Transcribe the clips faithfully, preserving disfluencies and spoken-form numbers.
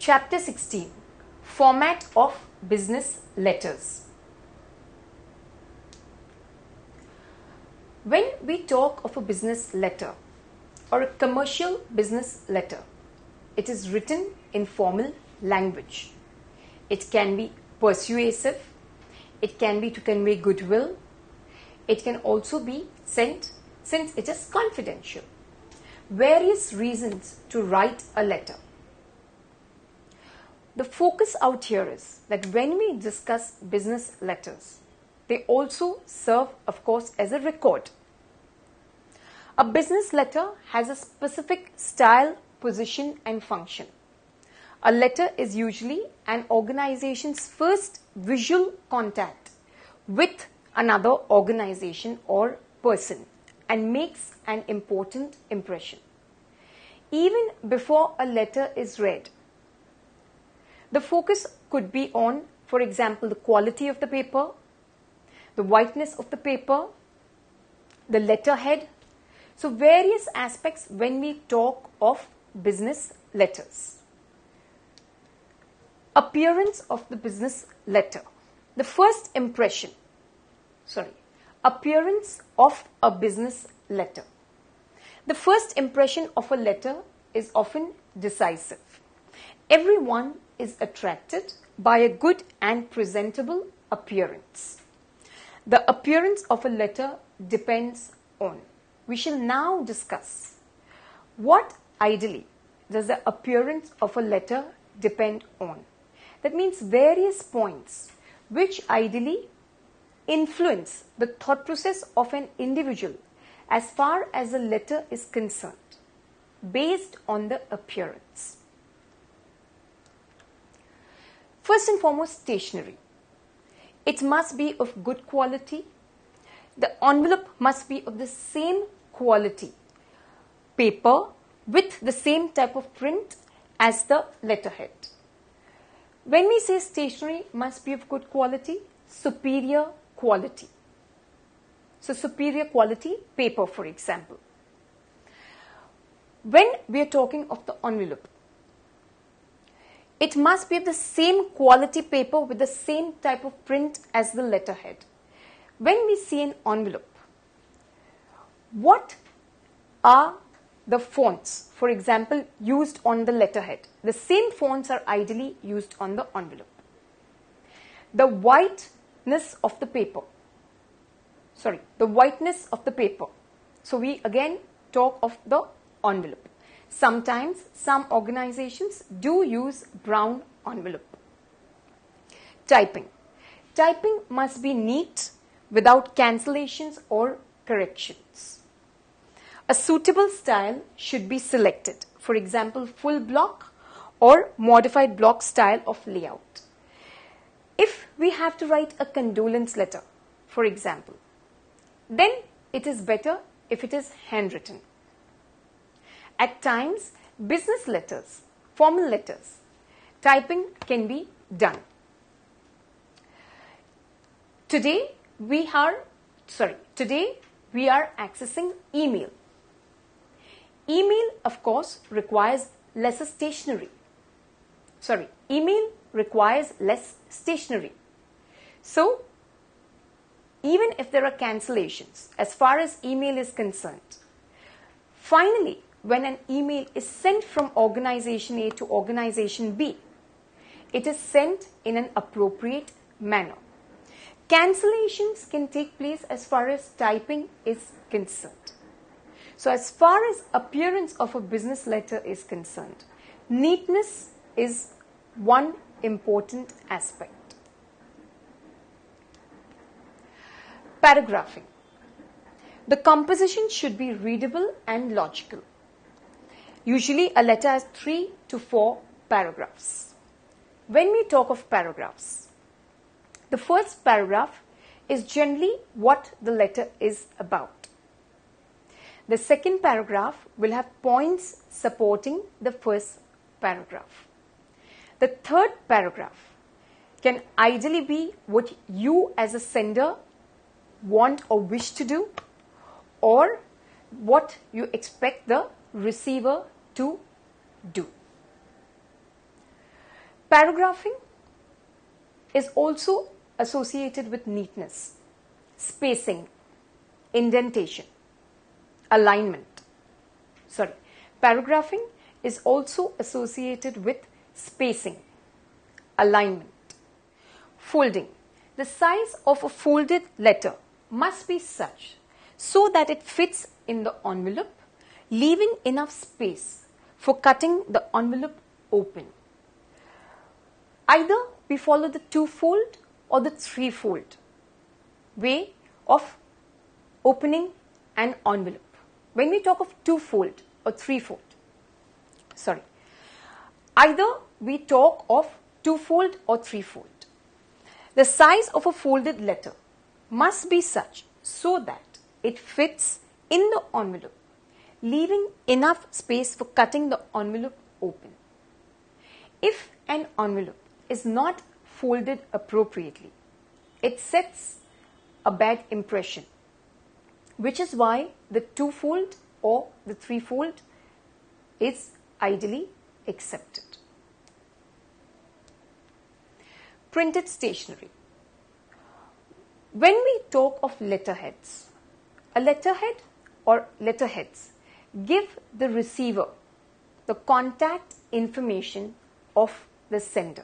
Chapter sixteen. Format of business letters. When we talk of a business letter or a commercial business letter, it is written in formal language. It can be persuasive, it can be to convey goodwill, it can also be sent since it is confidential. Various reasons to write a letter. The focus out here is that when we discuss business letters, they also serve, of course, as a record. A business letter has a specific style, position, and function. A letter is usually an organization's first visual contact with another organization or person and makes an important impression. Even before a letter is read, the focus could be on, for example, the quality of the paper, the whiteness of the paper, the letterhead. So various aspects when we talk of business letters. Appearance of the business letter. The first impression, sorry, appearance of a business letter. The first impression of a letter is often decisive. Everyone is attracted by a good and presentable appearance. The appearance of a letter depends on. We shall now discuss what ideally does the appearance of a letter depend on. That means various points which ideally influence the thought process of an individual as far as a letter is concerned based on the appearance. First and foremost, stationery. It must be of good quality. The envelope must be of the same quality paper with the same type of print as the letterhead. When we say stationery must be of good quality, superior quality. So superior quality paper, for example. When we are talking of the envelope, it must be of the same quality paper with the same type of print as the letterhead. When we see an envelope, what are the fonts, for example, used on the letterhead? The same fonts are ideally used on the envelope. The whiteness of the paper. Sorry, the whiteness of the paper. So we again talk of the envelope. Sometimes some organizations do use brown envelope. Typing. Typing must be neat without cancellations or corrections. A suitable style should be selected. For example, full block or modified block style of layout. If we have to write a condolence letter, for example, then it is better if it is handwritten. At times, business letters, formal letters, typing can be done. Today we are, sorry, today we are accessing email. Email, of course, requires lesser stationery. Sorry, email requires less stationery. So, even if there are cancellations, as far as email is concerned, finally, when an email is sent from organization A to organization B, it is sent in an appropriate manner. Cancellations can take place as far as typing is concerned. So as far as appearance of a business letter is concerned, neatness is one important aspect. Paragraphing. The composition should be readable and logical. Usually a letter has three to four paragraphs. When we talk of paragraphs, the first paragraph is generally what the letter is about. The second paragraph will have points supporting the first paragraph. The third paragraph can ideally be what you as a sender want or wish to do, or what you expect the receiver to do. Paragraphing is also associated with neatness, spacing, indentation, alignment. Sorry, paragraphing is also associated with spacing, alignment. Folding. The size of a folded letter must be such so that it fits in the envelope, leaving enough space for cutting the envelope open. Either we follow the two-fold or the three-fold way of opening an envelope. When we talk of two-fold or three-fold, sorry, either we talk of two-fold or three-fold. The size of a folded letter must be such so that it fits in the envelope, leaving enough space for cutting the envelope open. If an envelope is not folded appropriately, it sets a bad impression, which is why the two-fold or the three-fold is ideally accepted. Printed stationery. When we talk of letterheads, a letterhead or letterheads give the receiver the contact information of the sender.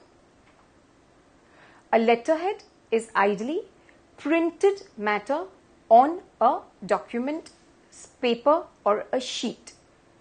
A letterhead is ideally printed matter on a document, paper or a sheet.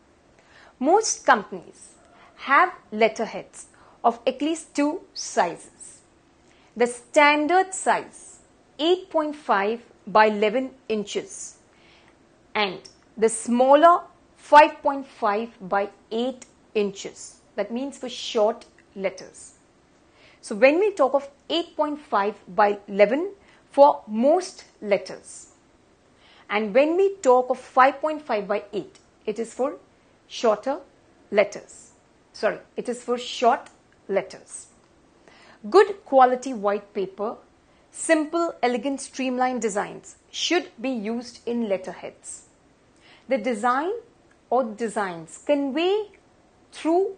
Most companies have letterheads of at least two sizes. The standard size eight point five by eleven inches and the smaller five point five by eight inches. That means for short letters. So when we talk of eight point five by eleven for most letters, and when we talk of five point five by eight, it is for shorter letters. Sorry, it is for short letters. Good quality white paper, simple, elegant, streamlined designs should be used in letterheads. The design or designs convey through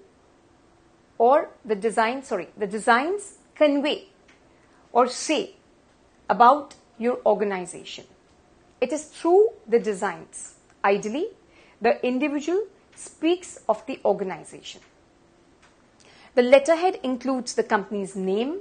or the design, sorry, the designs convey or say about your organization. It is through the designs, ideally, the individual speaks of the organization. The letterhead includes the company's name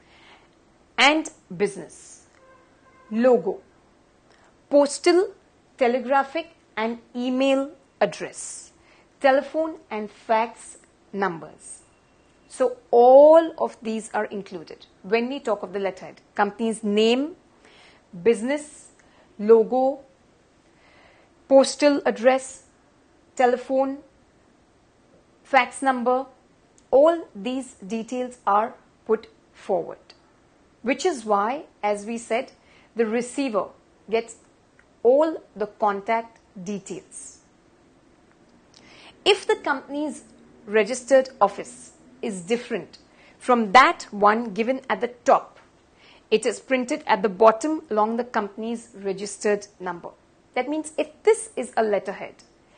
and business, logo, postal, telegraphic and email address, telephone and fax numbers. So all of these are included when we talk of the letterhead. Company's name, business, logo, postal address, telephone, fax number, all these details are put forward, which is why, as we said, the receiver gets all the contact details. If the company's registered office is different from that one given at the top, it is printed at the bottom along the company's registered number. That means if this is a letterhead,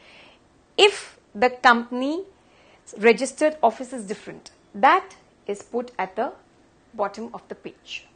if the company's registered office is different, that is put at the bottom of the page.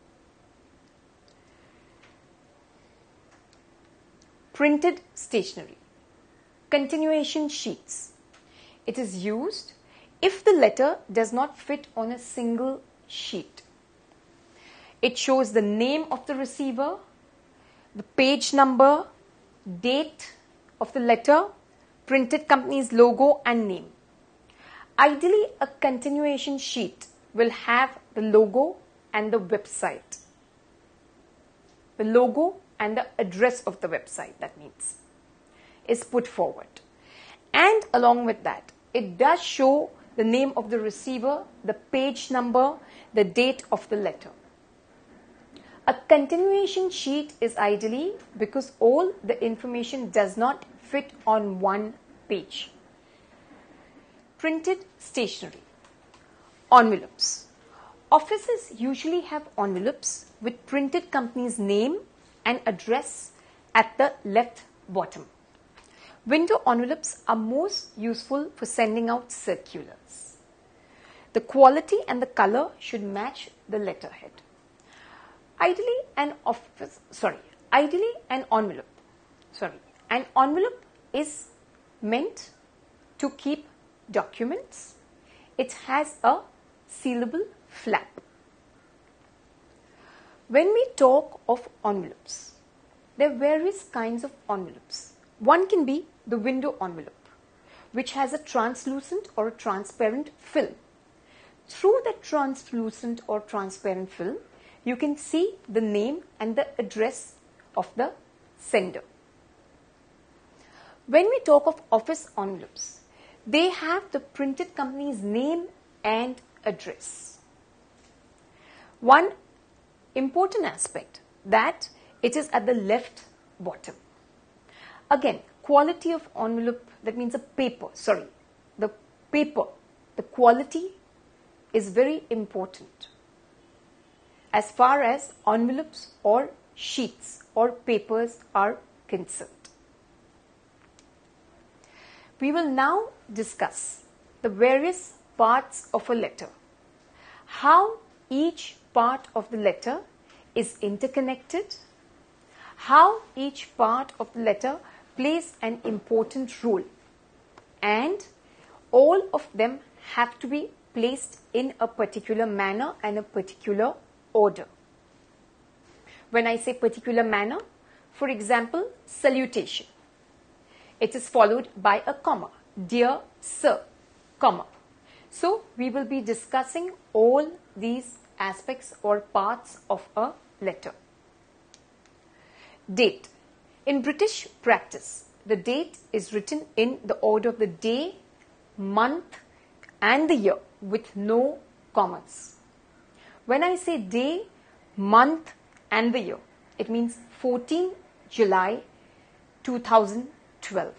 Printed stationery. Continuation sheets. It is used if the letter does not fit on a single sheet. It shows the name of the receiver, the page number, date of the letter, printed company's logo and name. Ideally, a continuation sheet will have the logo and the website. The logo and the address of the website, that means, is put forward. And along with that, it does show the name of the receiver, the page number, the date of the letter. A continuation sheet is ideally because all the information does not fit on one page. Printed stationery. Envelopes. Offices usually have envelopes with printed company's name and address at the left bottom. Window envelopes are most useful for sending out circulars. The quality and the color should match the letterhead. Ideally, an office, sorry, ideally an envelope, sorry, an envelope is meant to keep documents. It has a sealable flap. When we talk of envelopes, there are various kinds of envelopes. One can be the window envelope, which has a translucent or a transparent film. Through the translucent or transparent film, you can see the name and the address of the sender. When we talk of office envelopes, they have the printed company's name and address. One important aspect that it is at the left bottom. Again, quality of envelope, that means a paper, sorry, the paper, the quality is very important as far as envelopes or sheets or papers are concerned. We will now discuss the various parts of a letter, how each part of the letter is interconnected, how each part of the letter plays an important role, and all of them have to be placed in a particular manner and a particular order. When I say particular manner, for example, salutation. It is followed by a comma, dear sir, comma. So we will be discussing all these aspects or parts of a letter. Date. In British practice, the date is written in the order of the day, month and the year with no commas. When I say day, month and the year, it means fourteenth July two thousand twelve.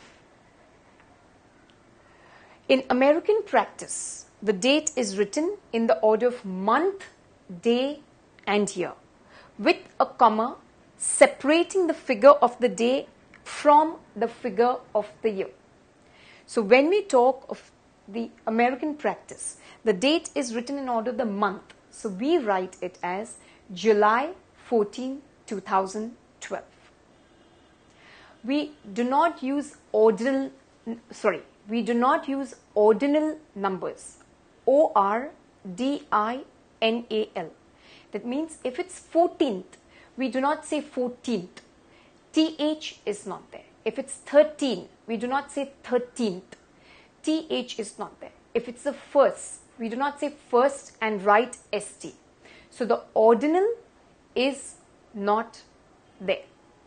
In American practice, the date is written in the order of month, day and year with a comma separating the figure of the day from the figure of the year. So when we talk of the American practice, the date is written in order of the month. So we write it as July fourteenth two thousand twelve. We do not use ordinal, sorry, we do not use ordinal numbers, O R D I N A L. That means if it's fourteenth, we do not say fourteenth. T H is not there. If it's thirteen, we do not say thirteenth. T H is not there. If it's the first, we do not say first and write S T. So the ordinal is not there.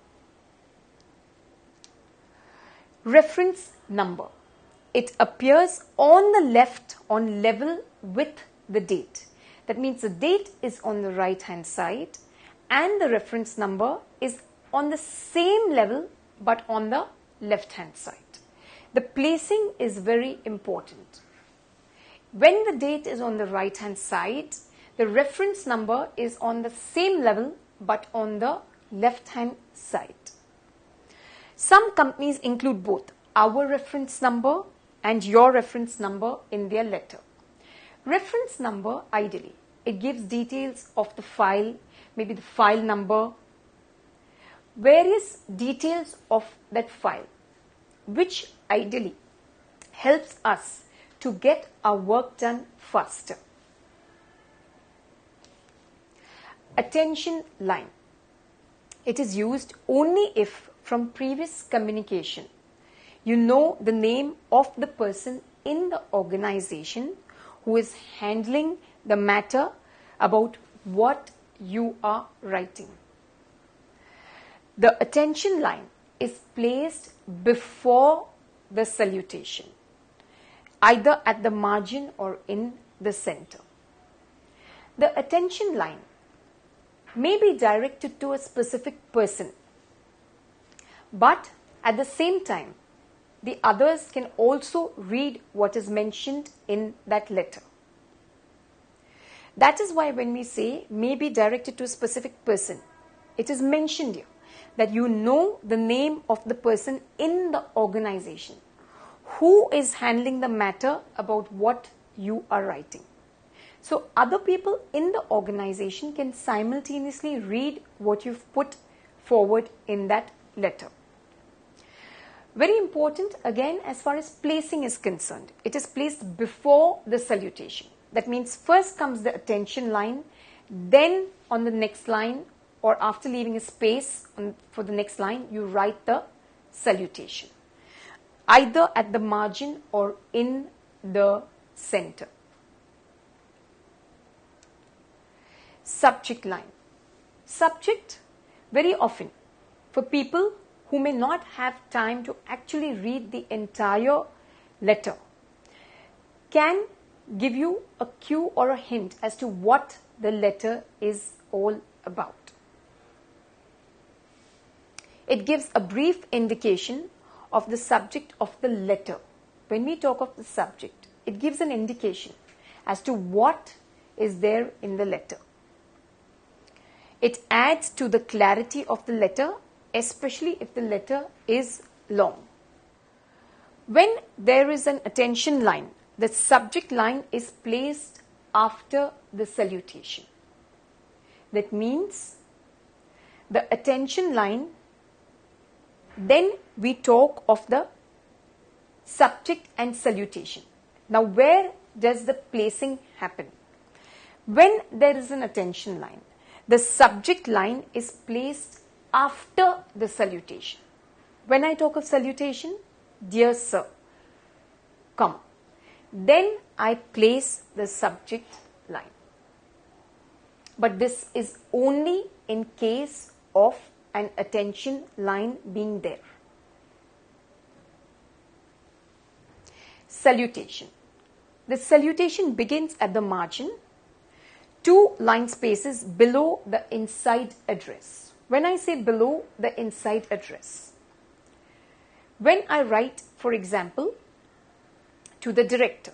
Reference number. It appears on the left on level with the date. That means the date is on the right hand side and the reference number is on the same level but on the left hand side. The placing is very important. When the date is on the right hand side, the reference number is on the same level but on the left hand side. Some companies include both our reference number and your reference number in their letter. Reference number, ideally, it gives details of the file, maybe the file number, various details of that file, which ideally helps us to get our work done faster. Attention line. It is used only if from previous communication you know the name of the person in the organization who is handling the matter about what you are writing. The attention line is placed before the salutation, either at the margin or in the center. The attention line may be directed to a specific person, but at the same time, the others can also read what is mentioned in that letter. That is why when we say may be directed to a specific person, it is mentioned here that you know the name of the person in the organization who is handling the matter about what you are writing. So other people in the organization can simultaneously read what you've put forward in that letter. Very important again as far as placing is concerned. It is placed before the salutation. That means first comes the attention line, then on the next line or after leaving a space on, for the next line, you write the salutation, either at the margin or in the center. Subject line. Subject, very often for people who may not have time to actually read the entire letter, can give you a cue or a hint as to what the letter is all about. It gives a brief indication of the subject of the letter. When we talk of the subject, it gives an indication as to what is there in the letter. It adds to the clarity of the letter, especially if the letter is long. When there is an attention line, the subject line is placed after the salutation. That means the attention line, then we talk of the subject and salutation. Now, where does the placing happen? When there is an attention line, the subject line is placed after the salutation. When I talk of salutation, dear sir, come. Then I place the subject line. But this is only in case of an attention line being there. Salutation. The salutation begins at the margin, two line spaces below the inside address. When I say below the inside address, when I write, for example, to the director,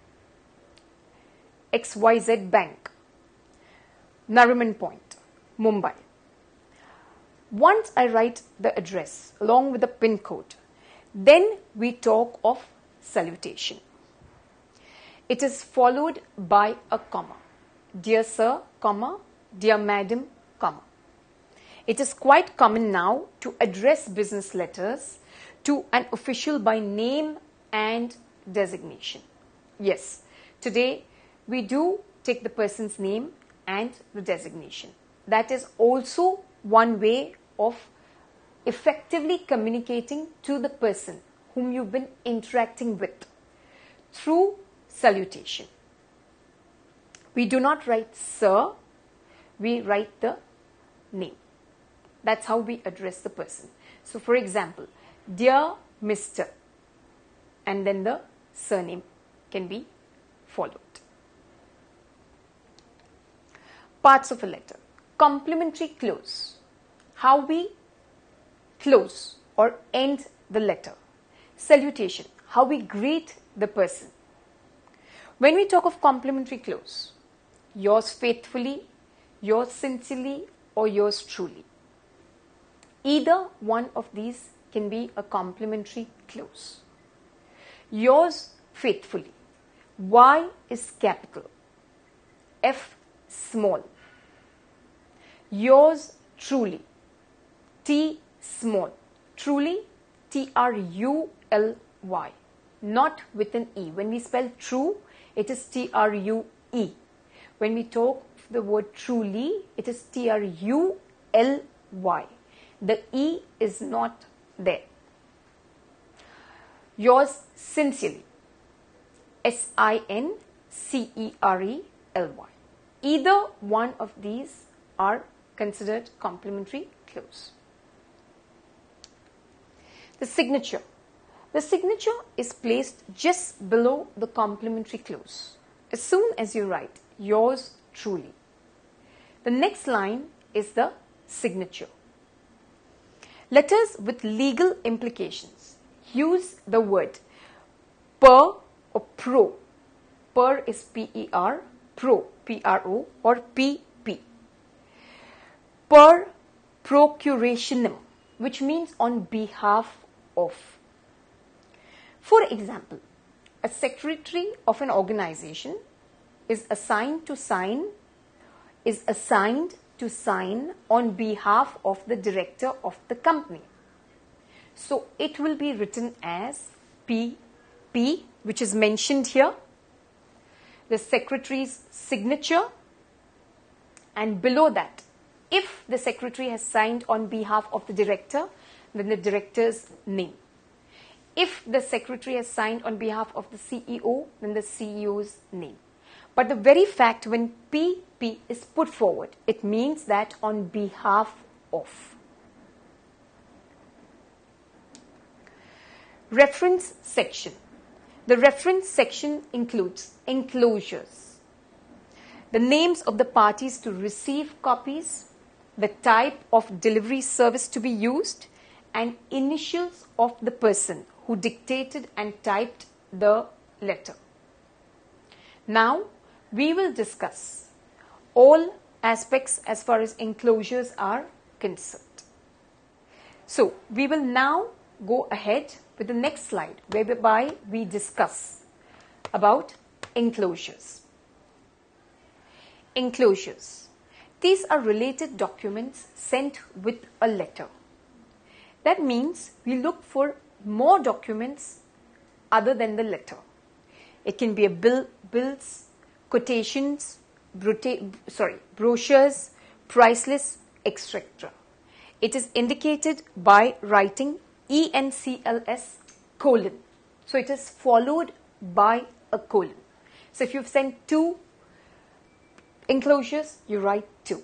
X Y Z Bank, Nariman Point, Mumbai. Once I write the address along with the pin code, then we talk of salutation. It is followed by a comma. Dear sir, comma, dear madam, comma. It is quite common now to address business letters to an official by name and designation. Yes, today we do take the person's name and the designation. That is also one way of effectively communicating to the person whom you've been interacting with through salutation. We do not write sir, we write the name. That's how we address the person. So, for example, dear Mister, and then the surname can be followed. Parts of a letter. Complimentary close. How we close or end the letter. Salutation. How we greet the person. When we talk of complimentary close, yours faithfully, yours sincerely, or yours truly. Either one of these can be a complimentary close. Yours faithfully. Y is capital. F small. Yours truly. T small. Truly, T R U L Y. Not with an E. When we spell true, it is T R U E. When we talk the word truly, it is T R U L Y. The E is not there. Yours sincerely. S I N C E R E L Y. Either one of these are considered complimentary close. The signature. The signature is placed just below the complimentary close. As soon as you write yours truly, the next line is the signature. Letters with legal implications use the word per or pro. Per is P E R, pro, P R O, or P P. Per procurationem, which means on behalf of. For example, a secretary of an organization is assigned to sign is assigned to sign on behalf of the director of the company. So it will be written as P P, which is mentioned here, the secretary's signature, and below that, if the secretary has signed on behalf of the director, then the director's name. If the secretary has signed on behalf of the C E O, then the C E O's name. But the very fact when P P is put forward, it means that on behalf of. Reference section. The reference section includes enclosures, the names of the parties to receive copies, the type of delivery service to be used, and initials of the person who dictated and typed the letter. Now, we will discuss all aspects as far as enclosures are concerned. So, we will now go ahead with the next slide, whereby we discuss about enclosures. Enclosures. These are related documents sent with a letter. That means we look for more documents other than the letter. It can be a bill, bills, quotations, brota- sorry, brochures, price lists, et cetera. It is indicated by writing E N C L S colon. So it is followed by a colon. So if you've sent two enclosures, you write two.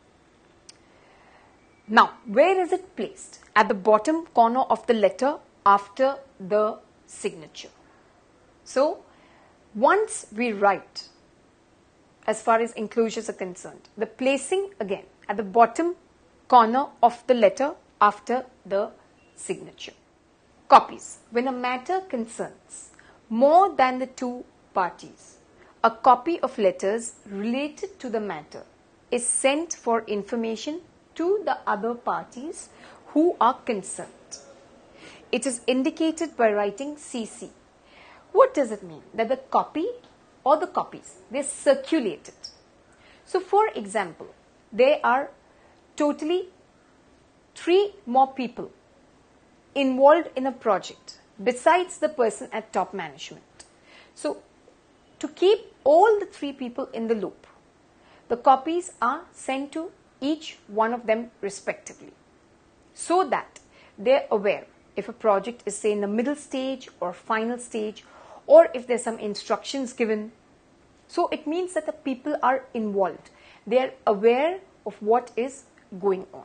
Now, where is it placed? At the bottom corner of the letter after the signature. So, once we write, as far as enclosures are concerned, the placing again at the bottom corner of the letter after the signature. Copies. When a matter concerns more than the two parties, a copy of letters related to the matter is sent for information to the other parties who are concerned. It is indicated by writing C C. What does it mean? That the copy or the copies, they're circulated. So, for example, there are totally three more people involved in a project besides the person at top management. So, to keep all the three people in the loop, the copies are sent to each one of them respectively, so that they're aware if a project is, say, in the middle stage or final stage, or if there's some instructions given. So it means that the people are involved. They are aware of what is going on.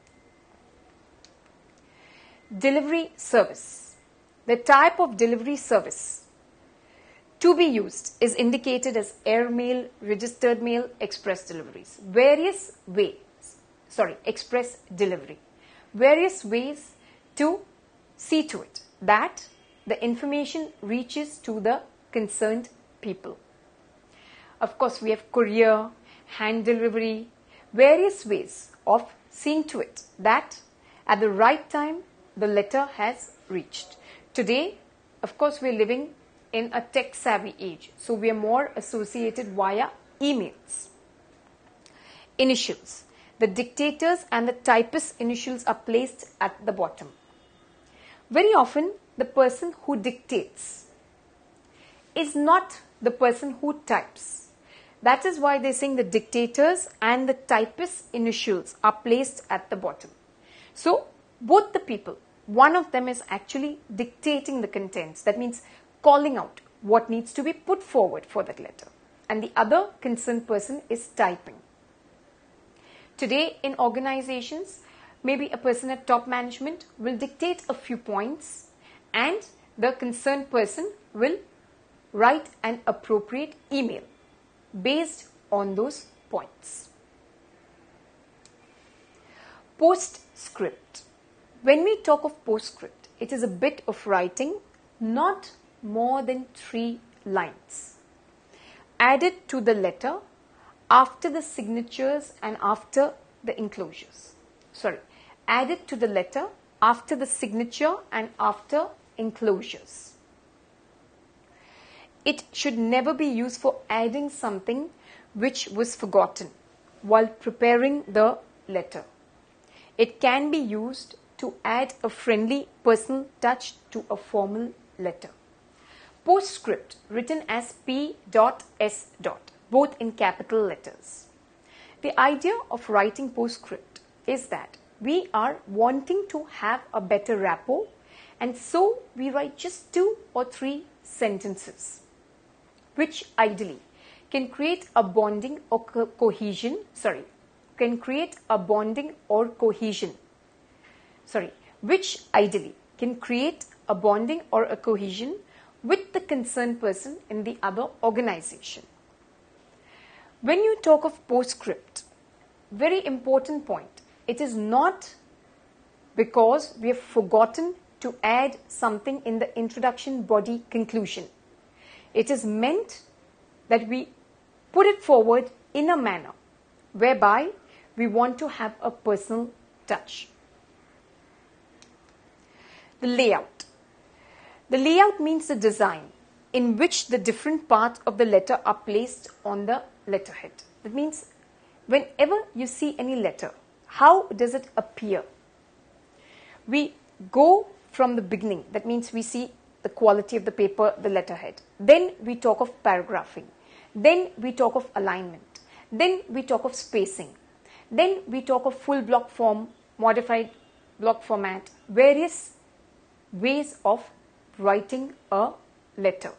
Delivery service. The type of delivery service to be used is indicated as air mail, registered mail, express deliveries. Various ways, sorry, express delivery. Various ways to see to it that the information reaches to the concerned people. Of course, we have courier, hand delivery, various ways of seeing to it that at the right time the letter has reached. Today, of course, we are living in a tech-savvy age, so we are more associated via emails. Initials. The dictator's and the typist's initials are placed at the bottom. Very often, the person who dictates is not the person who types. That is why they're saying the dictator's and the typist's initials are placed at the bottom. So, both the people, one of them is actually dictating the contents. That means calling out what needs to be put forward for that letter. And the other concerned person is typing. Today in organizations, maybe a person at top management will dictate a few points and the concerned person will write an appropriate email based on those points. Postscript. When we talk of postscript, it is a bit of writing, not more than three lines, added to the letter after the signatures and after the enclosures. Sorry, added to the letter after the signature and after enclosures. It should never be used for adding something which was forgotten while preparing the letter. It can be used to add a friendly personal touch to a formal letter. Postscript, written as P S, both in capital letters. The idea of writing postscript is that we are wanting to have a better rapport, and so we write just two or three sentences, which ideally can create a bonding or co- cohesion, sorry, can create a bonding or cohesion, sorry, which ideally can create a bonding or a cohesion with the concerned person in the other organization. When you talk of postscript, very important point, it is not because we have forgotten to add something in the introduction, body, conclusion. It is meant that we put it forward in a manner whereby we want to have a personal touch. The layout. The layout means the design in which the different parts of the letter are placed on the letterhead. That means whenever you see any letter, how does it appear? We go from the beginning. That means we see the quality of the paper, the letterhead. Then we talk of paragraphing. Then we talk of alignment. Then we talk of spacing. Then we talk of full block form, modified block format, various ways of writing a letter.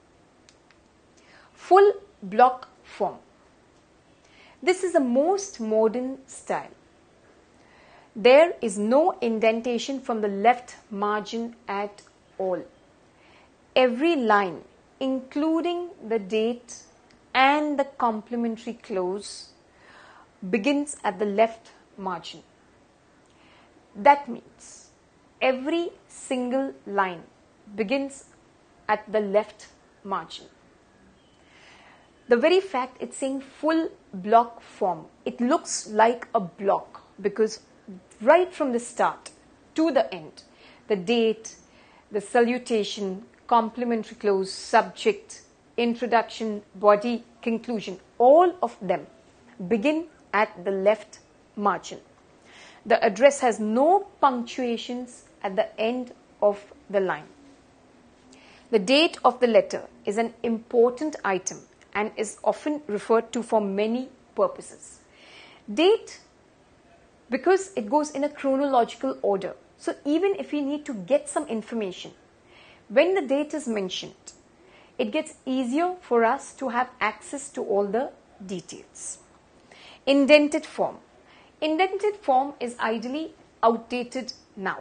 Full block form. This is the most modern style. There is no indentation from the left margin at all. Every line, including the date and the complementary clause, begins at the left margin. That means every single line begins at the left margin. The very fact it's saying full block form, it looks like a block because right from the start to the end, the date, the salutation, complementary clause, subject, introduction, body, conclusion, all of them begin at the left margin. The address has no punctuations at the end of the line. The date of the letter is an important item and is often referred to for many purposes. Date, because it goes in a chronological order. So even if we need to get some information, when the date is mentioned, it gets easier for us to have access to all the details. Indented form. Indented form is ideally outdated now.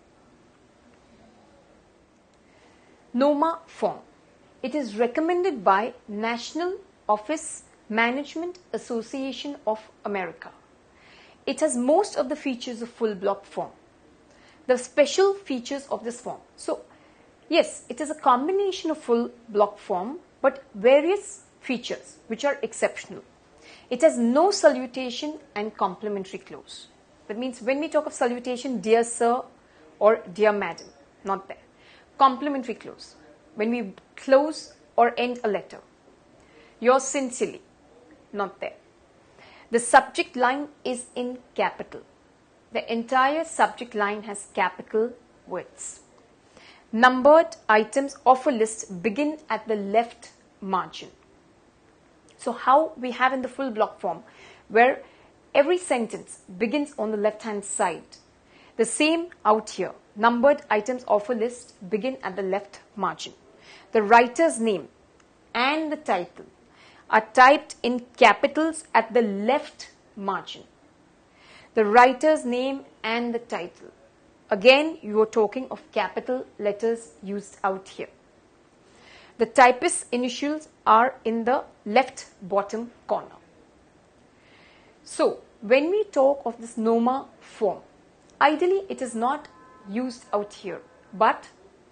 NOMA form. It is recommended by National Office Management Association of America. It has most of the features of full block form. The special features of this form. So, yes, it is a combination of full block form, but various features which are exceptional. It has no salutation and complementary clause. That means when we talk of salutation, dear sir or dear madam, not there. Complementary clause. When we close or end a letter, yours sincerely, not there. The subject line is in capital. The entire subject line has capital words. Numbered items of a list begin at the left margin. So how we have in the full block form, where every sentence begins on the left hand side. The same out here. Numbered items of a list begin at the left margin. The writer's name and the title are typed in capitals at the left margin. The writer's name and the title. Again, you are talking of capital letters used out here. The typist's initials are in the left bottom corner. So, when we talk of this NOMA form, ideally it is not used out here, but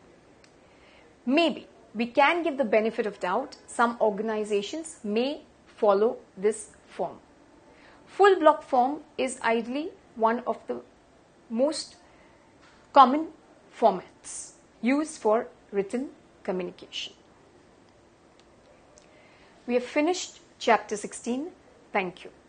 maybe we can give the benefit of doubt. Some organizations may follow this form. Full block form is ideally one of the most common formats used for written communication. We have finished chapter sixteen. Thank you.